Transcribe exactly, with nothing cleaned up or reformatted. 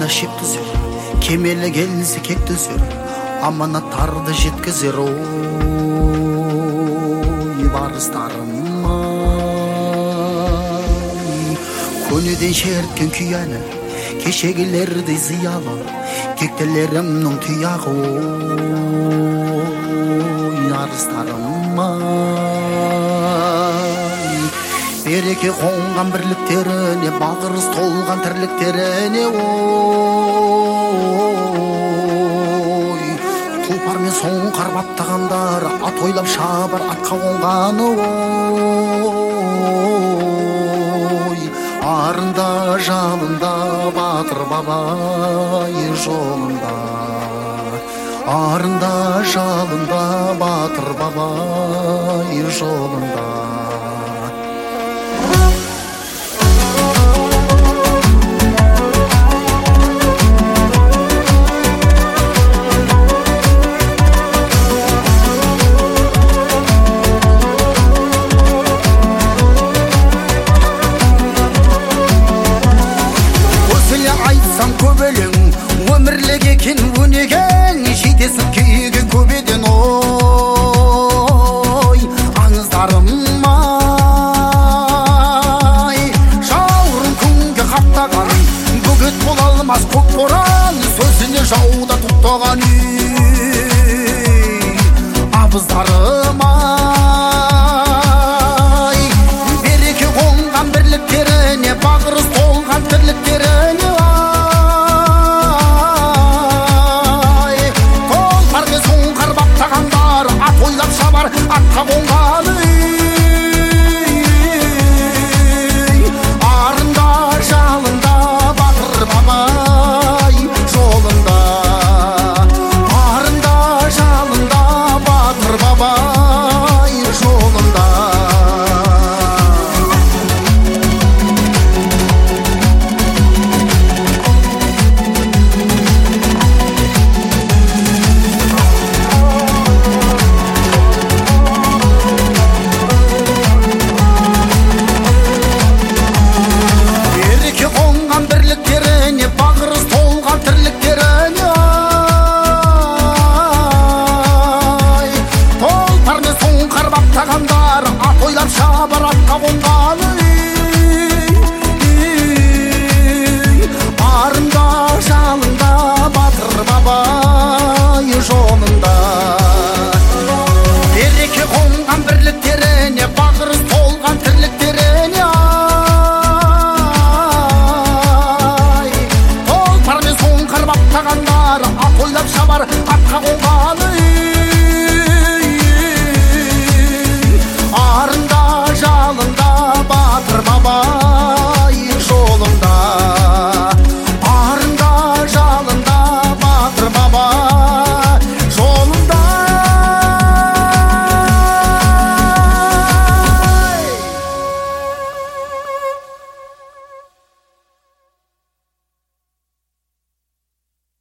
жолына шек түзер, кемелі келсе кек түзер, аманаттарды жеткізер. Ой, барыстарым ай, көнеден шерткен күйәні, кешегілердей зиялы, кектелерімнің тұяғы. Ой, арыстарым ай, береке қонған бірліктеріне, бағырыз толған тірліктеріне. Ой, тұлпар мен соңқар баптағандар, ат ойлап шабар атқа қонғаны. Ой, арында жалында батыр бабай жолында, арында жалында батыр бабай жолында. Өмірлік екен өнеген, жетесін күйген көбеден. Ой, аңыздарым ай, жауырын күнге қаптаған, бөгет бола алмас көк боран, сөзіне жауда тұқтаған. Абыздарым